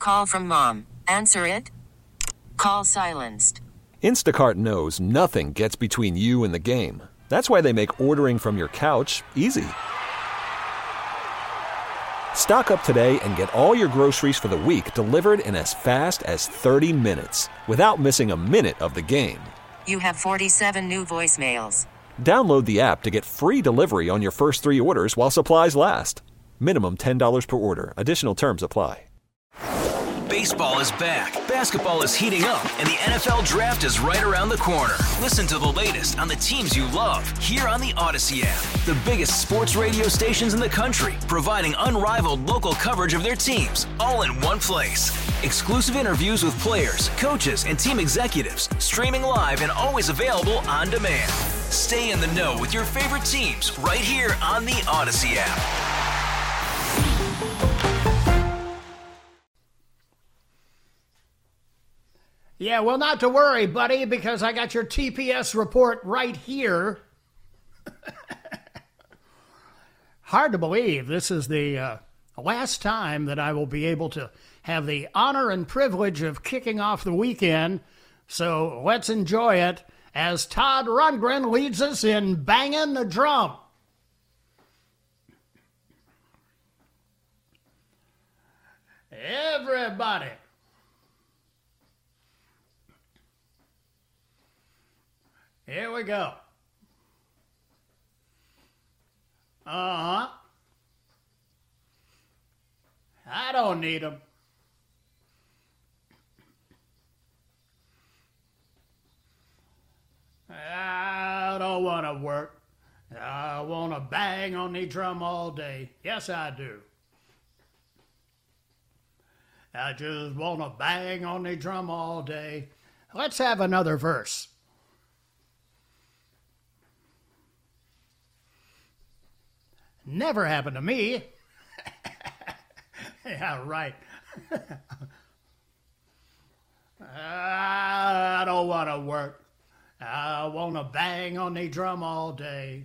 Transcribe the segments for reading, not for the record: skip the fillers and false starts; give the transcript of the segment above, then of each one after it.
Call from mom. Answer it. Call silenced. Instacart knows nothing gets between you and the game. That's why they make ordering from your couch easy. Stock up today and get all your groceries for the week delivered in as fast as 30 minutes without missing a minute of the game. You have 47 new voicemails. Download the app to get free delivery on your first 3 orders while supplies last. Minimum $10 per order. Additional terms apply. Baseball is back, basketball is heating up, and the NFL Draft is right around the corner. Listen to the latest on the teams you love here on the Odyssey app. The biggest sports radio stations in the country, providing unrivaled local coverage of their teams, all in one place. Exclusive interviews with players, coaches, and team executives, streaming live and always available on demand. Stay in the know with your favorite teams right here on the Odyssey app. Yeah, well, not to worry, buddy, because I got your TPS report right here. Hard to believe this is the last time that I will be able to have the honor and privilege of kicking off the weekend. So let's enjoy it as Todd Rundgren leads us in Banging the Drum. Everybody. Here we go. I don't need them. I don't want to work. I want to bang on the drum all day. Yes, I do. I just want to bang on the drum all day. Let's have another verse. Never happened to me. Yeah, right. I don't want to work. I want to bang on the drum all day.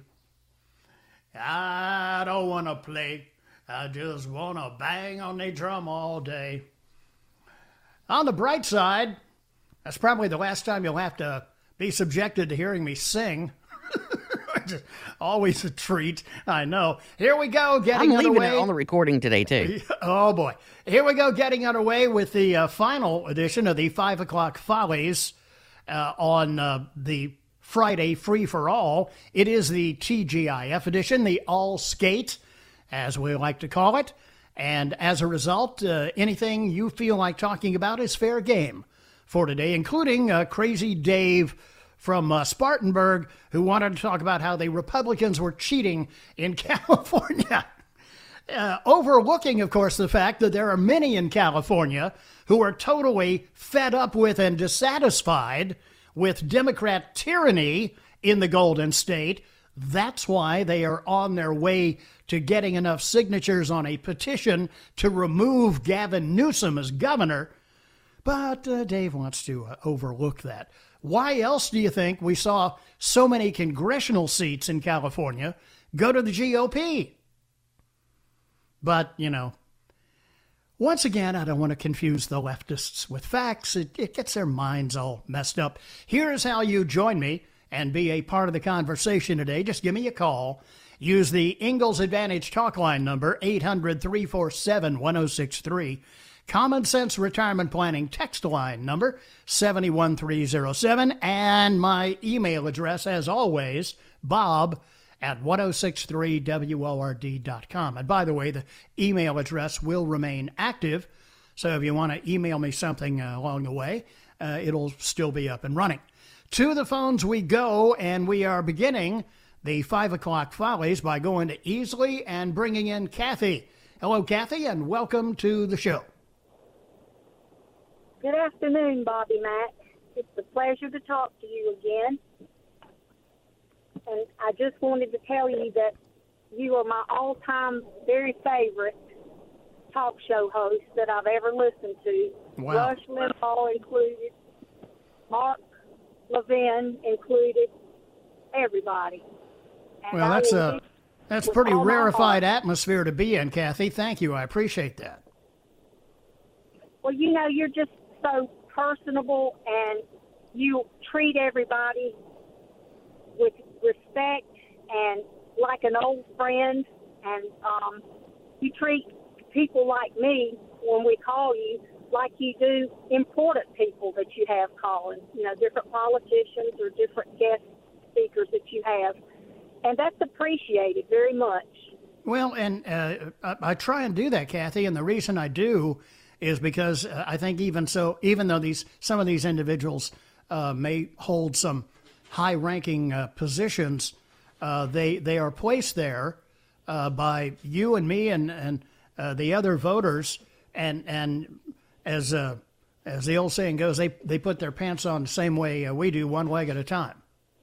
I don't want to play. I just want to bang on the drum all day. On the bright side, that's probably the last time you'll have to be subjected to hearing me sing. Always a treat, I know. Here we go, getting underway. I'm leaving it on the recording today, too. Oh, boy. Here we go, getting underway with the final edition of the 5 o'clock Follies on the Friday free-for-all. It is the TGIF edition, the all-skate, as we like to call it. And as a result, anything you feel like talking about is fair game for today, including Crazy Dave from Spartanburg, who wanted to talk about how the Republicans were cheating in California. Overlooking, of course, the fact that there are many in California who are totally fed up with and dissatisfied with Democrat tyranny in the Golden State. That's why they are on their way to getting enough signatures on a petition to remove Gavin Newsom as governor. But Dave wants to overlook that. Why else do you think we saw so many congressional seats in California go to the GOP? But, you know, once again, I don't want to confuse the leftists with facts. It gets their minds all messed up. Here's how you join me and be a part of the conversation today. Just give me a call. Use the Ingalls Advantage talk line number, 800-347-1063. Common Sense Retirement Planning text line number 71307, and my email address, as always, bob@1063word.com. And by the way, the email address will remain active, so if you want to email me something along the way, it'll still be up and running. To the phones we go, and we are beginning the 5 o'clock Follies by going to Easley and bringing in Kathy. Hello, Kathy, and welcome to the show. Good afternoon, Bobby Mack. It's a pleasure to talk to you again. And I just wanted to tell you that you are my all-time very favorite talk show host that I've ever listened to. Wow. Rush Limbaugh included, Mark Levin included, everybody. And Well, that's pretty all my rarefied heart. atmosphere to be in, Kathy. Thank you. I appreciate that. Well, you're just so personable, and you treat everybody with respect and like an old friend, and you treat people like me when we call you like you do important people that you have calling, different politicians or different guest speakers that you have. And that's appreciated very much. Well, and I try and do that, Kathy, and the reason I do is because I think even though some of these individuals may hold some high-ranking positions, they are placed there by you and me and the other voters, and as the old saying goes, they put their pants on the same way we do, one leg at a time.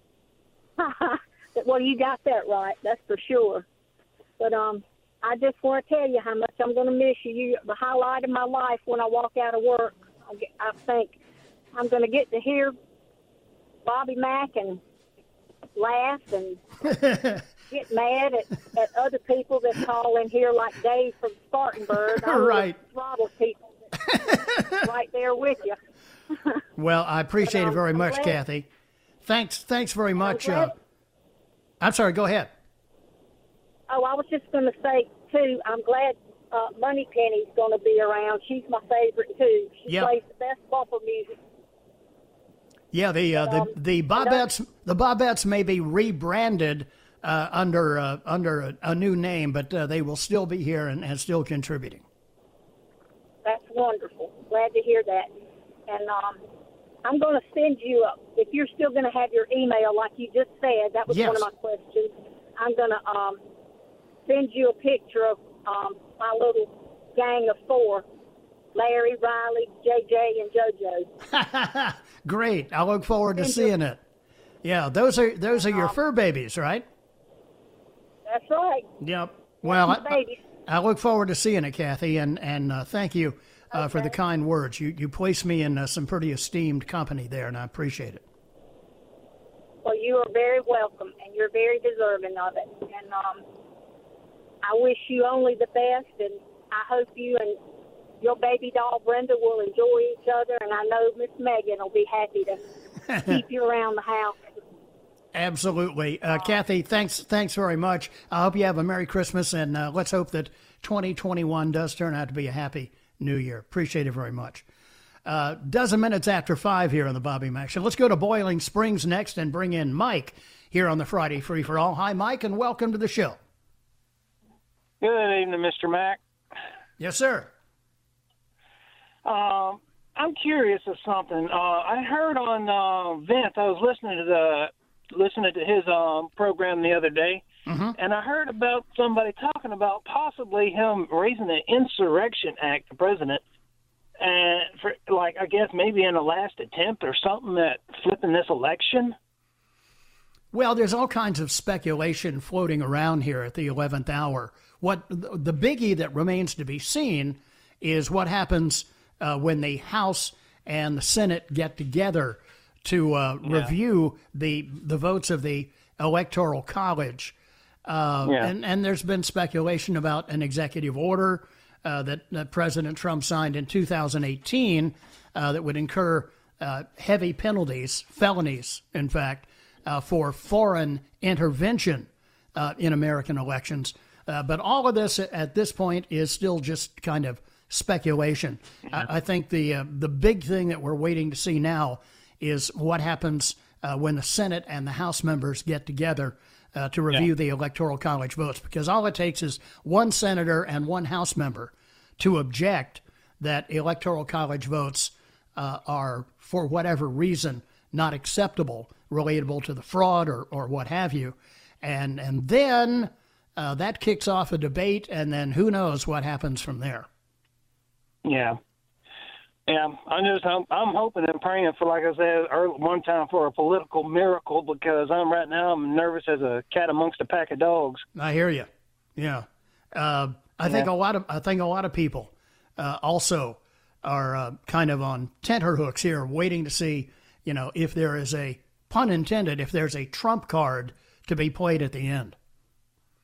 Well, you got that right. That's for sure. But I just want to tell you how much I'm going to miss you. You're the highlight of my life when I walk out of work. I think I'm going to get to hear Bobby Mack and laugh and get mad at other people that call in here like Dave from Spartanburg. Right. Throttle people right there with you. Well, I appreciate it very much, Kathy. Thanks very much. I'm sorry, go ahead. Oh, I was just going to say, too, I'm glad Moneypenny's going to be around. She's my favorite, too. She plays the best bumper music. Yeah, the Bobettes may be rebranded under a new name, but they will still be here and still contributing. That's wonderful. Glad to hear that. And I'm going to send you if you're still going to have your email like you just said, that was one of my questions. I'm going to send you a picture of my little gang of 4, Larry, Riley, JJ, and JoJo. Great. I look forward to seeing it. Yeah, those are your fur babies, right? That's right. Yep. Well, I look forward to seeing it, Kathy, and thank you for the kind words. You placed me in some pretty esteemed company there, and I appreciate it. Well, you are very welcome, and you're very deserving of it. And I wish you only the best, and I hope you and your baby doll Brenda will enjoy each other, and I know Miss Megan will be happy to keep you around the house. Absolutely. Kathy, thanks very much. I hope you have a Merry Christmas, and let's hope that 2021 does turn out to be a happy New Year. Appreciate it very much. Dozen minutes after 5 here on the Bobby Mack Show. Let's go to Boiling Springs next and bring in Mike here on the Friday Free for All. Hi, Mike, and welcome to the show. Good evening, Mr. Mack. Yes, sir. I'm curious of something. I heard on Vince. I was listening to his program the other day, and I heard about somebody talking about possibly him raising an insurrection act, the president, and for I guess maybe in a last attempt or something at flipping this election. Well, there's all kinds of speculation floating around here at the 11th hour. What the biggie that remains to be seen is what happens when the House and the Senate get together to review the votes of the Electoral College. And there's been speculation about an executive order that President Trump signed in 2018 that would incur heavy penalties, felonies, in fact, for foreign intervention in American elections. But all of this at this point is still just kind of speculation. I think the big thing that we're waiting to see now is what happens when the Senate and the House members get together to review the Electoral College votes, because all it takes is one senator and one House member to object that Electoral College votes are, for whatever reason, not acceptable, relatable to the fraud or what have you. And then that kicks off a debate, and then who knows what happens from there. Yeah. Yeah, I'm hoping and praying for, like I said one time, for a political miracle, because I'm nervous as a cat amongst a pack of dogs. I hear you. Yeah, I think a lot of people also are kind of on tenterhooks here, waiting to see, if there is a, pun intended, if there's a trump card to be played at the end.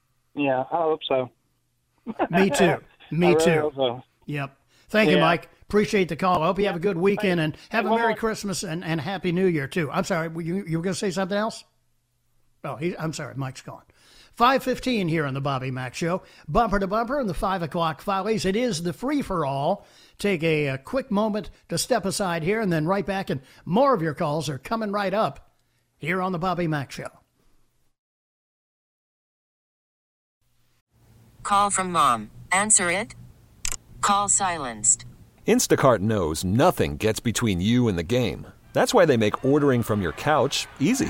Yeah, I hope so. Me too. Me really too. Hope so. Yep. Thank you, Mike. Appreciate the call. I hope you have a good weekend and have a Well, Merry Christmas and Happy New Year, too. I'm sorry, you were going to say something else? Oh, I'm sorry, Mike's gone. 5:15 here on the Bobby Mack Show. Bumper to bumper in the 5 o'clock Follies. It is the free-for-all. Take a quick moment to step aside here and then right back, and more of your calls are coming right up here on the Bobby Mack Show. Call from mom. Answer it. Call silenced. Instacart knows nothing gets between you and the game. That's why they make ordering from your couch easy.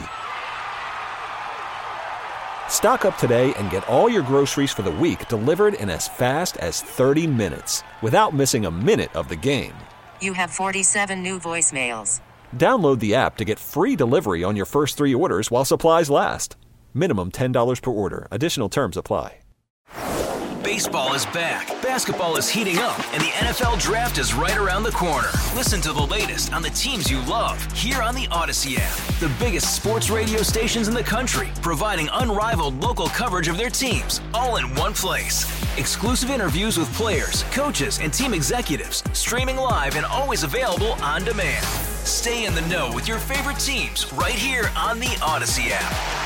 Stock up today and get all your groceries for the week delivered in as fast as 30 minutes without missing a minute of the game. You have 47 new voicemails. Download the app to get free delivery on your first 3 orders while supplies last. Minimum $10 per order. Additional terms apply. Baseball is back, basketball is heating up, and the NFL Draft is right around the corner. Listen to the latest on the teams you love here on the Odyssey app. The biggest sports radio stations in the country, providing unrivaled local coverage of their teams, all in one place. Exclusive interviews with players, coaches, and team executives, streaming live and always available on demand. Stay in the know with your favorite teams right here on the Odyssey app.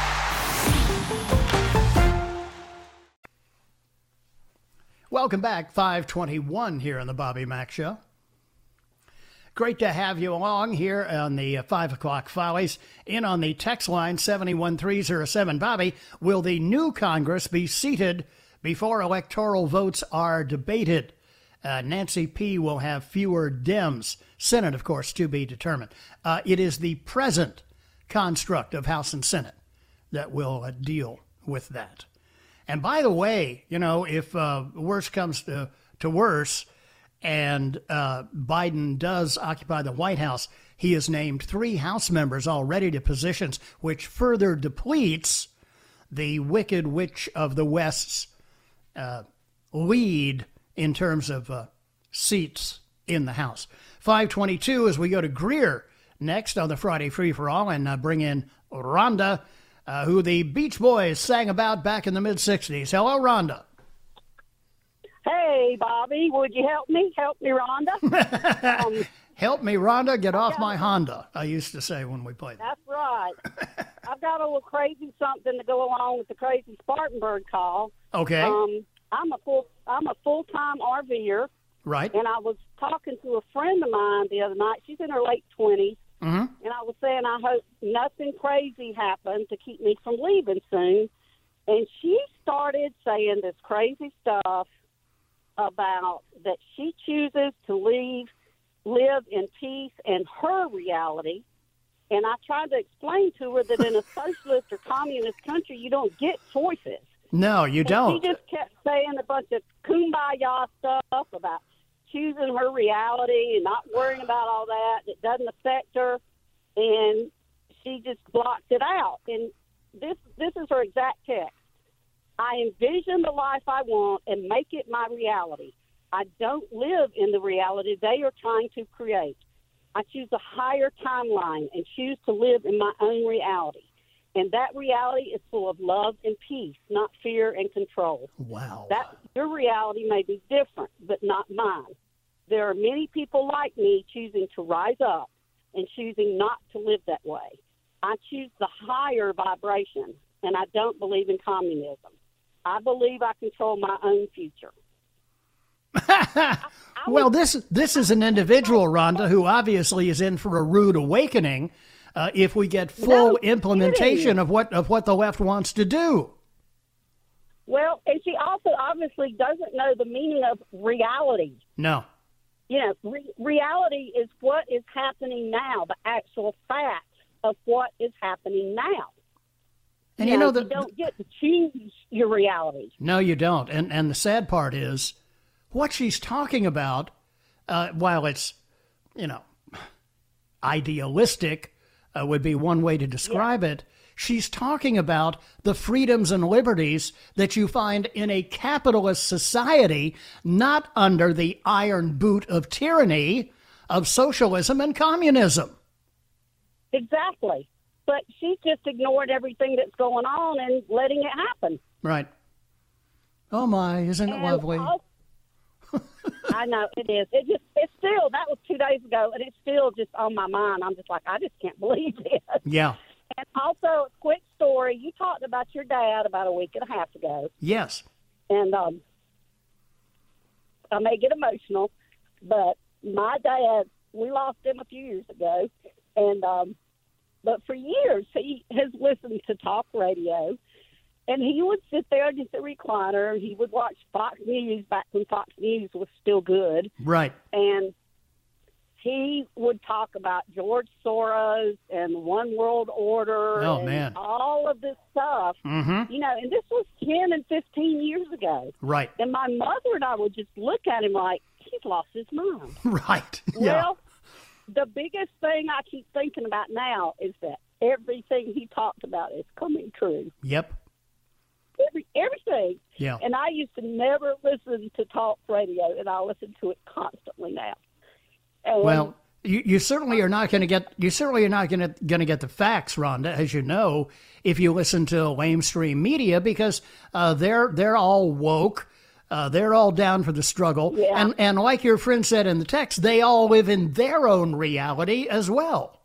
Welcome back, 521 here on the Bobby Mack Show. Great to have you along here on the 5 o'clock Follies. In on the text line 71307. Bobby, will the new Congress be seated before electoral votes are debated? Nancy P. will have fewer Dems. Senate, of course, to be determined. It is the present construct of House and Senate that will deal with that. And by the way, you know, if worse comes to worse and Biden does occupy the White House, he has named 3 House members already to positions, which further depletes the Wicked Witch of the West's lead in terms of seats in the House. 522 as we go to Greer next on the Friday Free for All and bring in Rhonda, who the Beach Boys sang about back in the mid-'60s. Hello, Rhonda. Hey, Bobby, would you help me? Help me, Rhonda. Help me, Rhonda, get off my Honda, I used to say when we played. That's right. I've got a little crazy something to go along with the crazy Spartanburg call. Okay. I'm a full-time RVer. Right. And I was talking to a friend of mine the other night. She's in her late 20s. Mm-hmm. And I was saying I hope nothing crazy happened to keep me from leaving soon. And she started saying this crazy stuff about that she chooses to live in peace and her reality. And I tried to explain to her that in a socialist or communist country, you don't get choices. No, you don't. She just kept saying a bunch of kumbaya stuff about choosing her reality and not worrying about all that. It doesn't affect her, and she just blocked it out. And this is her exact text. I envision the life I want and make it my reality. I don't live in the reality they are trying to create. I choose a higher timeline and choose to live in my own reality. And that reality is full of love and peace, not fear and control. Wow. Your reality may be different, but not mine. There are many people like me choosing to rise up and choosing not to live that way. I choose the higher vibration, and I don't believe in communism. I believe I control my own future. Well, this is an individual, Rhonda, who obviously is in for a rude awakening if we get full implementation of what the left wants to do. Well, and she also obviously doesn't know the meaning of reality. No. You know, reality is what is happening now, the actual facts of what is happening now. And you don't get to choose your reality. No, you don't. And the sad part is what she's talking about, while it's, idealistic would be one way to describe it, she's talking about the freedoms and liberties that you find in a capitalist society, not under the iron boot of tyranny of socialism and communism. Exactly. But she's just ignored everything that's going on and letting it happen. Right. Oh, my, isn't it lovely? I know it is. It's still, that was 2 days ago, and it's still just on my mind. I'm just like, I just can't believe this. Yeah. And also, a quick story. You talked about your dad about a week and a half ago. Yes. And I may get emotional, but my dad, we lost him a few years ago. And but for years, he has listened to talk radio. And he would sit there in the recliner. He would watch Fox News back when Fox News was still good. Right. And he would talk about George Soros and One World Order and all of this stuff. Mm-hmm. You know, and this was 10 and 15 years ago. Right. And my mother and I would just look at him like, he's lost his mind. Right. Yeah. Well, the biggest thing I keep thinking about now is that everything he talked about is coming true. Yep. Everything. Yeah. And I used to never listen to talk radio, and I listen to it constantly now. And well, you certainly are not going to get. You certainly are not going to get the facts, Rhonda, as you know, if you listen to lamestream media, because they're all woke. They're all down for the struggle, and like your friend said in the text, they all live in their own reality as well.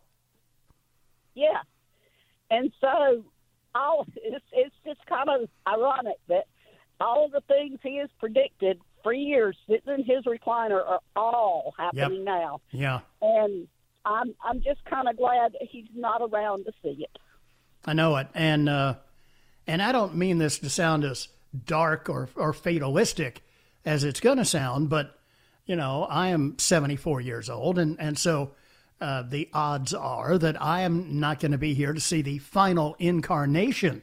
Yeah, and so. It's just kind of ironic that all of the things he has predicted for years sitting in his recliner are all happening now. Yeah. And I'm just kind of glad that he's not around to see it. I know it. And I don't mean this to sound as dark or fatalistic as it's going to sound, but, you know, I am 74 years old, and so the odds are that I am not going to be here to see the final incarnation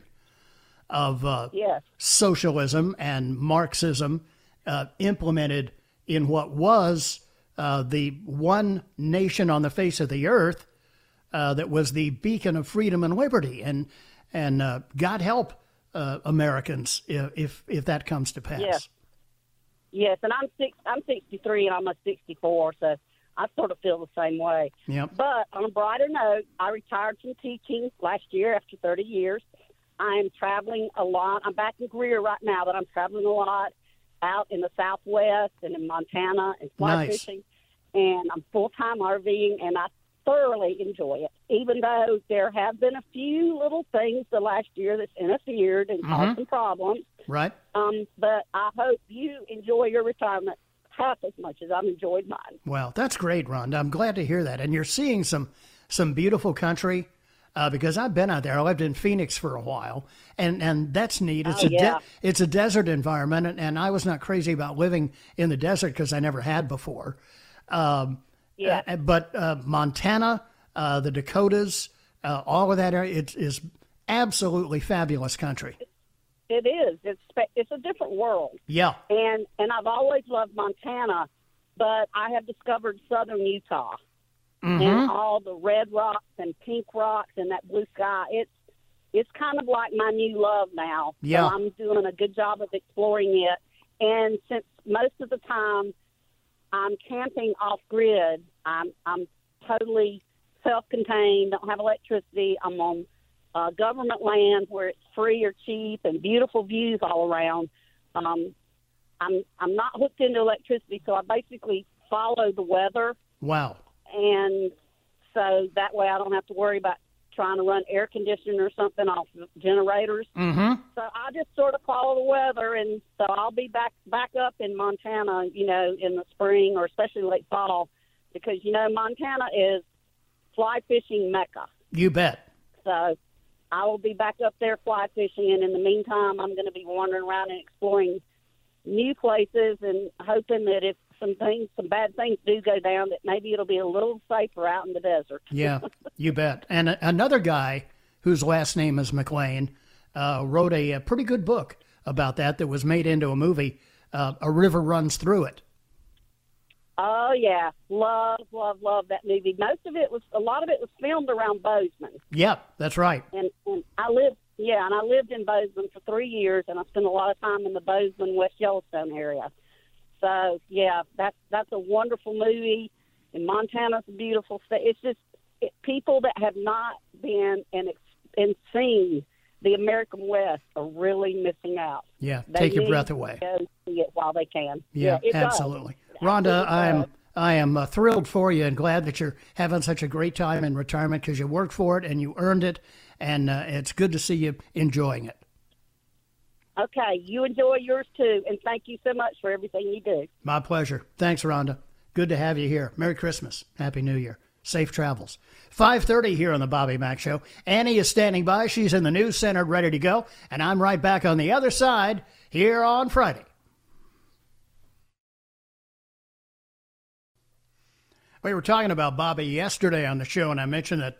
of socialism and Marxism implemented in what was the one nation on the face of the earth that was the beacon of freedom and liberty. And God help Americans if that comes to pass. Yes, and I'm 63 and almost 64, so I sort of feel the same way. Yep. But on a brighter note, I retired from teaching last year after 30 years. I'm traveling a lot. I'm back in Greer right now, but I'm traveling a lot out in the Southwest and in Montana and fly fishing. And I'm full-time RVing, and I thoroughly enjoy it, even though there have been a few little things the last year that's interfered and caused some problems. Right. But I hope you enjoy your retirement half as much as I've enjoyed mine. Well, that's great, Rhonda. I'm glad to hear that. And you're seeing some beautiful country because I've been out there. I lived in Phoenix for a while, and that's neat. It's it's a desert environment, and I was not crazy about living in the desert because I never had before. But Montana, the Dakotas, all of that area, it is absolutely fabulous country. It is. It's a different world. Yeah. And I've always loved Montana, but I have discovered southern Utah and all the red rocks and pink rocks and that blue sky. It's kind of like my new love now. Yeah. So I'm doing a good job of exploring it. And since most of the time I'm camping off grid, I'm totally self-contained, don't have electricity. I'm on government land where it's free or cheap and beautiful views all around. I'm not hooked into electricity, so I basically follow the weather. Wow. And so that way I don't have to worry about trying to run air conditioning or something off generators. Mm-hmm. So I just sort of follow the weather, and so I'll be back up in Montana, you know, in the spring or especially late fall, because, you know, Montana is fly fishing mecca. You bet. So I will be back up there fly fishing, and in the meantime, I'm going to be wandering around and exploring new places and hoping that if some bad things do go down, that maybe it'll be a little safer out in the desert. Yeah, you bet. And another guy whose last name is McLean wrote a pretty good book about that was made into a movie, A River Runs Through It. Oh, yeah. Love that movie. A lot of it was filmed around Bozeman. Yeah, that's right. And I lived in Bozeman for 3 years, and I spent a lot of time in the Bozeman, West Yellowstone area. So, yeah, that's a wonderful movie, and Montana's a beautiful state. It's just people that have not been and seen the American West are really missing out. Yeah, take your breath away. Go see it while they can. Yeah, it absolutely. Does. Rhonda, I am thrilled for you and glad that you're having such a great time in retirement because you worked for it and you earned it, and it's good to see you enjoying it. Okay, you enjoy yours too, and thank you so much for everything you do. My pleasure. Thanks, Rhonda. Good to have you here. Merry Christmas. Happy New Year. Safe travels. 5:30 here on the Bobby Mack Show. Annie is standing by. She's in the news center ready to go, and I'm right back on the other side here on Friday. We were talking about Bobby yesterday on the show, and I mentioned that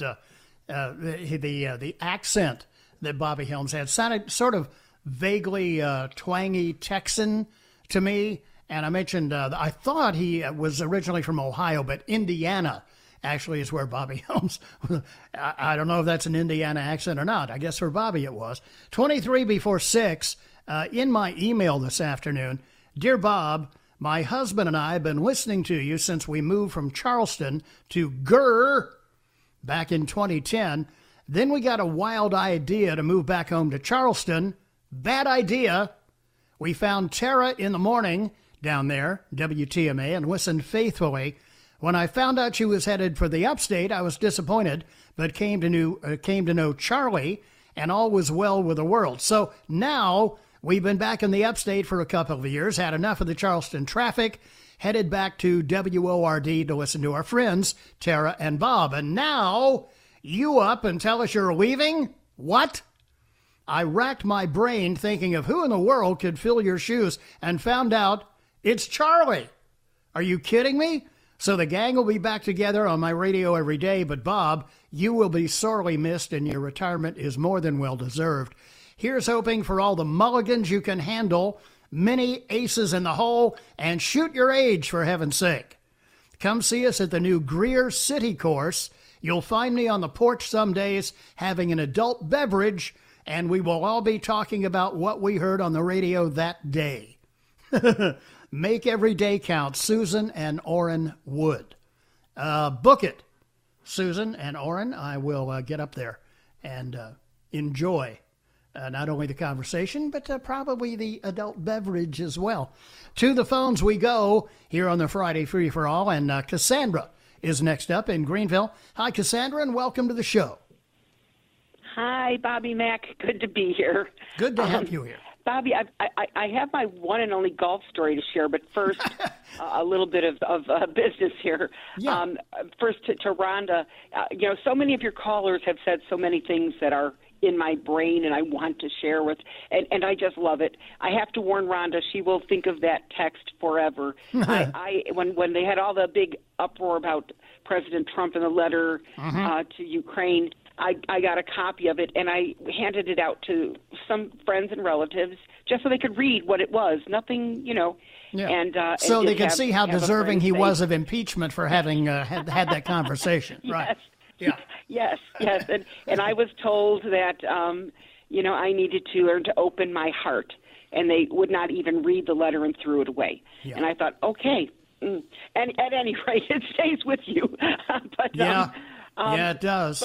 the accent that Bobby Helms had sounded sort of vaguely twangy Texan to me. And I mentioned I thought he was originally from Ohio, but Indiana actually is where Bobby Helms. I don't know if that's an Indiana accent or not. I guess for Bobby it was. 23 before 6 in my email this afternoon. Dear Bob, my husband and I have been listening to you since we moved from Charleston to Gurr back in 2010. Then we got a wild idea to move back home to Charleston. Bad idea. We found Tara in the morning down there, WTMA, and listened faithfully. When I found out she was headed for the upstate, I was disappointed, but came to know Charlie, and all was well with the world. So now we've been back in the upstate for a couple of years, had enough of the Charleston traffic, headed back to WORD to listen to our friends, Tara and Bob. And now you up and tell us you're leaving? What? I racked my brain thinking of who in the world could fill your shoes and found out it's Charlie. Are you kidding me? So the gang will be back together on my radio every day, but Bob, you will be sorely missed and your retirement is more than well deserved. Here's hoping for all the mulligans you can handle, many aces in the hole, and shoot your age for heaven's sake. Come see us at the new Greer City course. You'll find me on the porch some days having an adult beverage, and we will all be talking about what we heard on the radio that day. Make every day count, Susan and Orrin Wood. Book it, Susan and Orrin. I will get up there and enjoy not only the conversation, but probably the adult beverage as well. To the phones we go here on the Friday Free for All, and Cassandra is next up in Greenville. Hi, Cassandra, and welcome to the show. Hi, Bobby Mack. Good to be here. Good to have you here. Bobby, I have my one and only golf story to share, but first, a little bit of business here. Yeah. First, to Rhonda, so many of your callers have said so many things that are in my brain and I want to share with, and I just love it. I have to warn Rhonda, she will think of that text forever. When they had all the big uproar about President Trump and the letter to Ukraine, I got a copy of it, and I handed it out to some friends and relatives just so they could read what it was. Nothing, Yeah. And so they can see how deserving he was of impeachment for having had that conversation. Right. Yes. Yes. And I was told that, I needed to learn to open my heart, and they would not even read the letter and threw it away. Yeah. And I thought, okay. And at any rate, it stays with you. But, yeah, it does.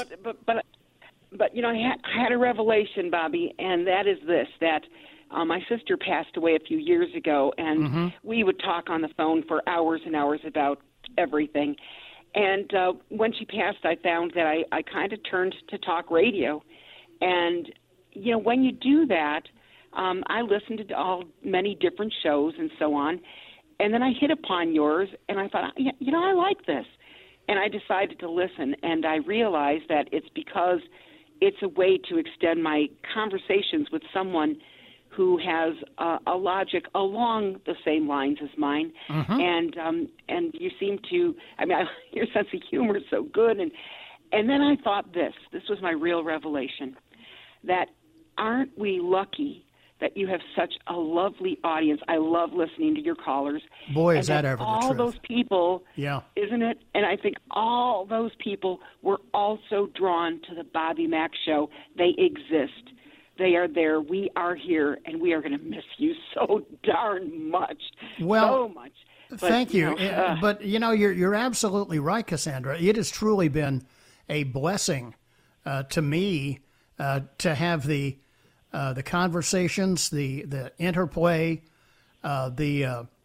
But I had a revelation, Bobby, and that is this, that my sister passed away a few years ago, and we would talk on the phone for hours and hours about everything. And when she passed, I found that I kind of turned to talk radio. And, when you do that, I listened to many different shows and so on. And then I hit upon yours, and I thought, I like this. And I decided to listen, and I realized that it's because it's a way to extend my conversations with someone who has a logic along the same lines as mine. And you seem to, your sense of humor is so good. And then I thought this was my real revelation, that aren't we lucky that you have such a lovely audience? I love listening to your callers. Boy, is that ever the truth. All those people, isn't it? And I think all those people were also drawn to the Bobby Mack Show. They exist. They are there. We are here, and we are going to miss you so darn much. Well, so much. But, thank you. But, you're absolutely right, Cassandra. It has truly been a blessing to me to have the conversations, the interplay, the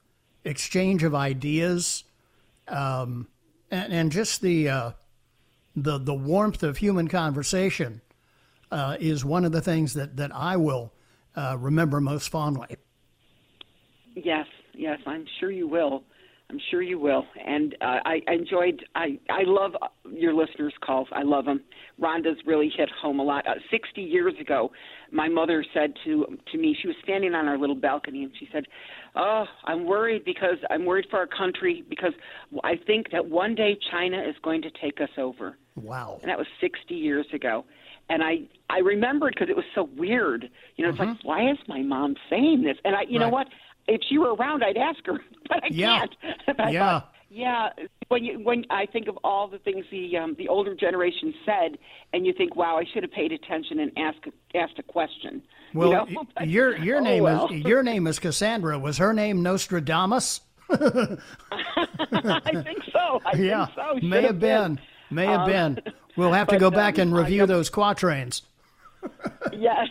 exchange of ideas, and just the warmth of human conversation is one of the things that I will remember most fondly. Yes, I'm sure you will. And I love your listeners' calls. I love them. Rhonda's really hit home a lot. 60 years ago, my mother said to me, she was standing on our little balcony, and she said, "Oh, I'm worried for our country because I think that one day China is going to take us over." Wow. And that was 60 years ago. And I remembered because it was so weird. It's like, why is my mom saying this? And you know what? If she were around, I'd ask her, but I can't. I thought, when I think of all the things the older generation said, and you think, wow, I should have paid attention and asked a question. Well, your name is Cassandra. Was her name Nostradamus? I think so. I think so. May have been. We'll have to go back and review those quatrains. Yes.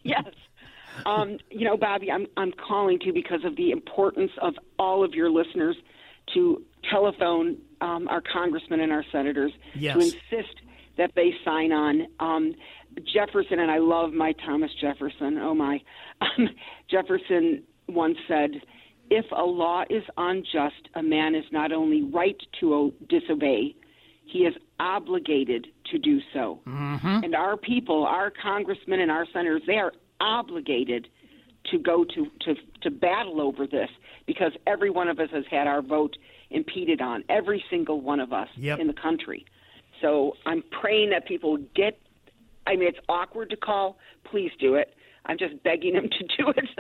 Bobby, I'm calling too because of the importance of all of your listeners to telephone our congressmen and our senators to insist that they sign on. Jefferson, and I love my Thomas Jefferson. Oh my, Jefferson once said, "If a law is unjust, a man is not only right to disobey, he is obligated to do so." Mm-hmm. And our people, our congressmen and our senators, they are obligated to go to battle over this because every one of us has had our vote impeded on, every single one of us in the country. So I'm praying that people get, it's awkward to call. Please do it. I'm just begging them to do it.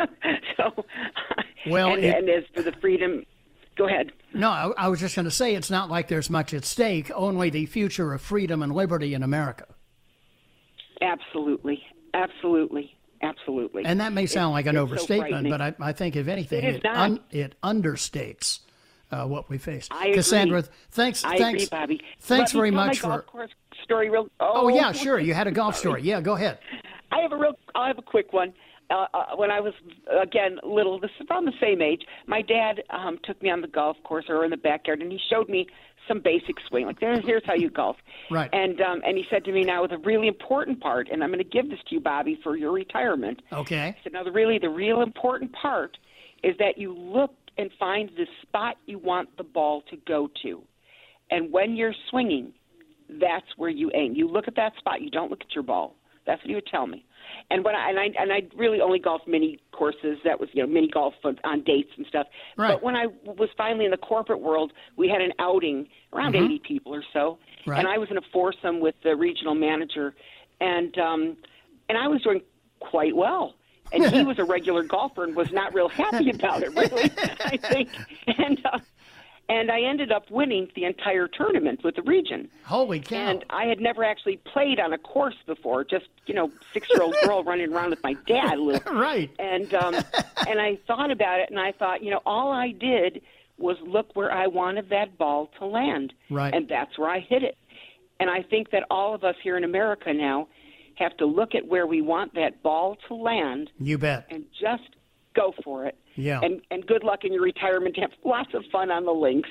And as for the freedom, go ahead. No, I was just going to say it's not like there's much at stake, only the future of freedom and liberty in America. Absolutely. And that may sound like an overstatement, but I think, if anything, it understates what we face. Cassandra, agree. Thanks. I agree, Bobby. Thanks very much for golf course story. Yeah, sure. You had a golf story. Yeah, go ahead. I have a quick one. When I was, again, little, this is around the same age, my dad took me on the golf course or in the backyard, and he showed me some basic swing. Like, here's how you golf. Right. And he said to me, now, the really important part, and I'm going to give this to you, Bobby, for your retirement. Okay. He said, now, the real important part is that you look and find the spot you want the ball to go to. And when you're swinging, that's where you aim. You look at that spot. You don't look at your ball. That's what he would tell me. And I really only golfed mini courses. That was mini golf on dates and stuff. Right. But when I was finally in the corporate world, we had an outing around 80 people or so, right. And I was in a foursome with the regional manager, and I was doing quite well. And he was a regular golfer and was not real happy about it, really, I think. And I ended up winning the entire tournament with the region. Holy cow. And I had never actually played on a course before, just, 6-year-old girl running around with my dad. Right. And I thought about it, and I thought, all I did was look where I wanted that ball to land. Right. And that's where I hit it. And I think that all of us here in America now have to look at where we want that ball to land. You bet. And just go for it. Yeah. And good luck in your retirement. Have lots of fun on the links.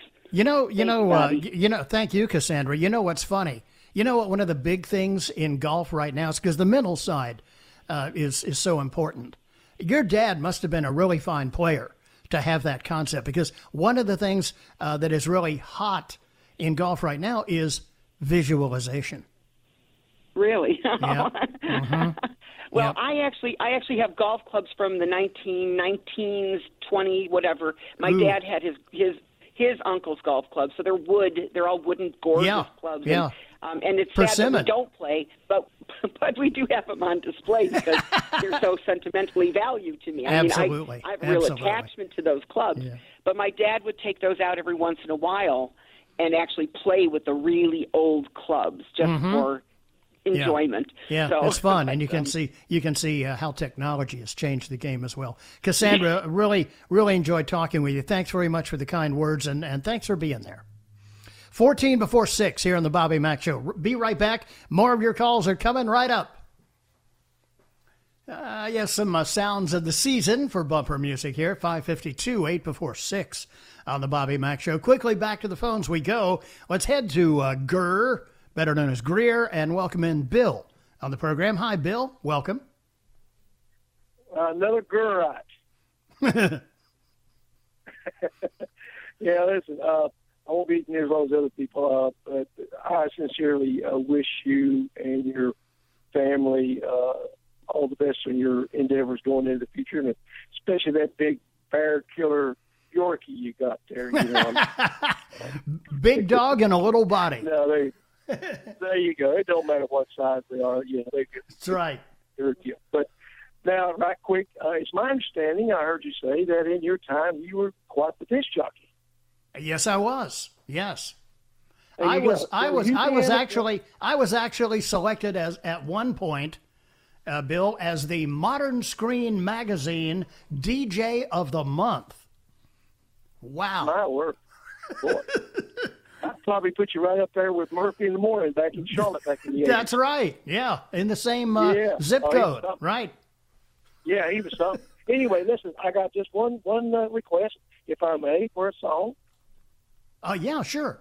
Thank you, Cassandra. You know what's funny? You know what? One of the big things in golf right now is because the mental side is so important. Your dad must have been a really fine player to have that concept, because one of the things that is really hot in golf right now is visualization. Really? Yeah. Mm-hmm. Well, yep. I actually have golf clubs from the 19s, 20, whatever. My dad had his uncle's golf clubs, so they're all wooden, gorgeous clubs. Yeah. And it's sad that we don't play, but we do have them on display because they're so sentimentally valued to me. Absolutely. I have a real attachment to those clubs. Yeah. But my dad would take those out every once in a while and actually play with the really old clubs just for enjoyment. Yeah, so, it's fun, and you can see how technology has changed the game as well. Cassandra, really enjoyed talking with you. Thanks very much for the kind words, and thanks for being there. 14 before 6 here on the Bobby Mack Show. Be right back. More of your calls are coming right up. Yes, some sounds of the season for bumper music here. 5:52, 8 before 6 on the Bobby Mack Show. Quickly back to the phones we go. Let's head to Gurr, better known as Greer, and welcome in Bill on the program. Hi, Bill. Welcome. Another Gurrite. Yeah, listen, I won't be near as long as other people, but I sincerely wish you and your family all the best in your endeavors going into the future, and especially that big bear killer Yorkie you got there. You know, big dog and a little body. No, there you go. It don't matter what size they are. Yeah, that's right. But now, right quick, it's my understanding, I heard you say that in your time you were quite the disc jockey. Yes, I was. Yes. I was actually selected as at one point, Bill, as the Modern Screen Magazine DJ of the Month. Wow. My word. Boy. I'd probably put you right up there with Murphy in the Morning back in Charlotte back in the 80s. That's right. Yeah. In the same zip code. Right. Yeah, he was something. Anyway, listen, I got just one request, if I may, for a song. Yeah, sure.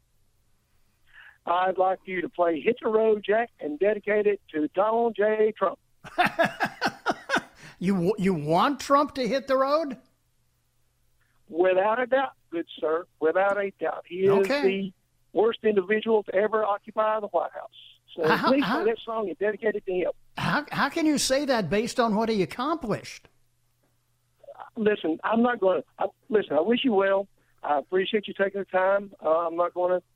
I'd like you to play Hit the Road, Jack, and dedicate it to Donald J. Trump. You want Trump to hit the road? Without a doubt, good sir. Without a doubt. He is the worst individual to ever occupy the White House. So please play that song and dedicate it to him. How can you say that based on what he accomplished? Listen, I'm not going to. Listen, I wish you well. I appreciate you taking the time. I'm not going to.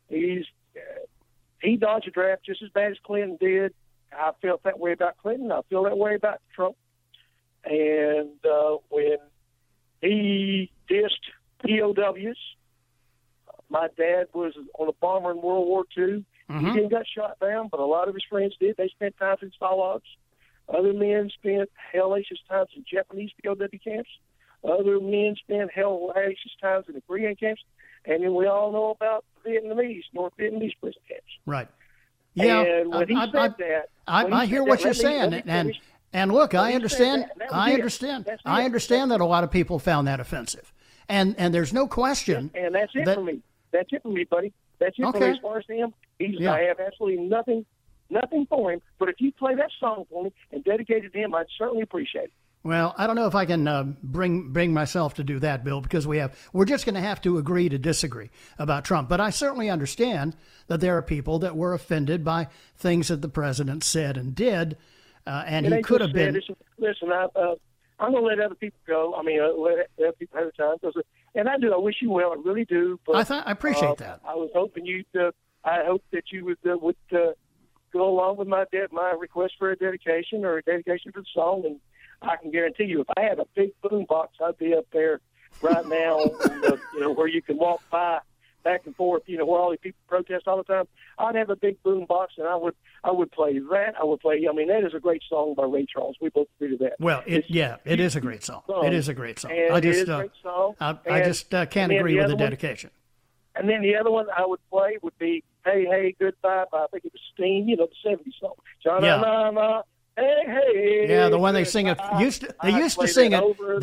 He dodged a draft just as bad as Clinton did. I felt that way about Clinton. I feel that way about Trump. And when he dissed POWs, my dad was on a bomber in World War II. Mm-hmm. He didn't got shot down, but a lot of his friends did. They spent time in Stalags. Other men spent hellacious times in Japanese POW camps. Other men spent hellacious times in the Korean camps. And then we all know about Vietnamese, North Vietnamese prison camps. Right. Yeah. And when he said that, I hear what you're saying, and look, I understand that a lot of people found that offensive, and there's no question. And that's it for me. That's it for me, buddy. That's it for me as far as him. I have absolutely nothing for him. But if you play that song for me and dedicate it to him, I'd certainly appreciate it. Well, I don't know if I can bring myself to do that, Bill, because we're just going to have to agree to disagree about Trump. But I certainly understand that there are people that were offended by things that the president said and did, and he could have been. Listen, I'm going to let other people go. I mean, let other people have the time. And I do. I wish you well. I really do. But I appreciate that. I was hoping I hope that you would go along with my request for a dedication or a dedication for the song, and I can guarantee you, if I had a big boom box, I'd be up there right now, where you can walk by back and forth, where all these people protest all the time. I'd have a big boom box, and I would play that. I would play. I mean, that is a great song by Ray Charles. We both agree to that. Well, it is a great song. It is a great song. I just can't agree with the dedication. And then the other one I would play would be "Hey Hey Goodbye" by, I think it was Sting. The '70s song. Ja-na-na-na. Hey, hey. Yeah, the one they sing it. They used to sing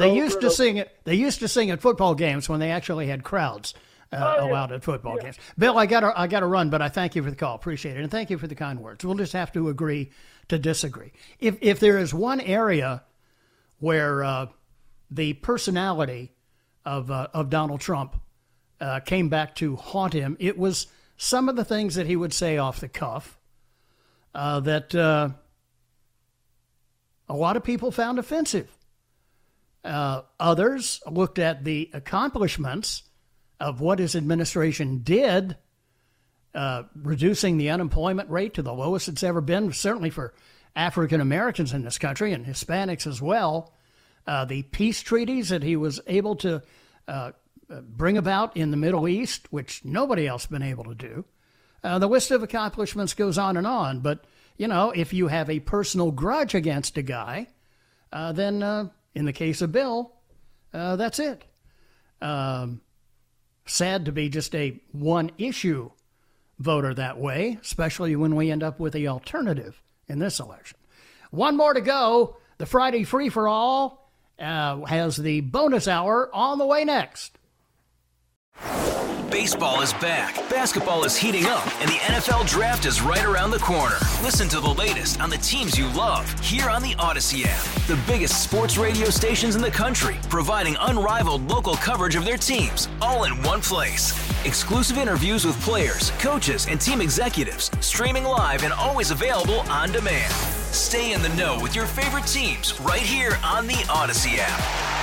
it at football games when they actually had crowds allowed at football games. Bill, I gotta run, but I thank you for the call. Appreciate it, and thank you for the kind words. We'll just have to agree to disagree. If there is one area where the personality of Donald Trump came back to haunt him, it was some of the things that he would say off the cuff that. A lot of people found offensive. Others looked at the accomplishments of what his administration did, reducing the unemployment rate to the lowest it's ever been, certainly for African Americans in this country and Hispanics as well. The peace treaties that he was able to bring about in the Middle East, which nobody else has been able to do. The list of accomplishments goes on, but if you have a personal grudge against a guy, then in the case of Bill, that's it. Sad to be just a one-issue voter that way, especially when we end up with the alternative in this election. One more to go. The Friday free-for-all has the bonus hour on the way next. Baseball is back, basketball is heating up, and the NFL Draft is right around the corner. Listen to the latest on the teams you love here on the Odyssey app. The biggest sports radio stations in the country, providing unrivaled local coverage of their teams, all in one place. Exclusive interviews with players, coaches, and team executives, streaming live and always available on demand. Stay in the know with your favorite teams right here on the Odyssey app.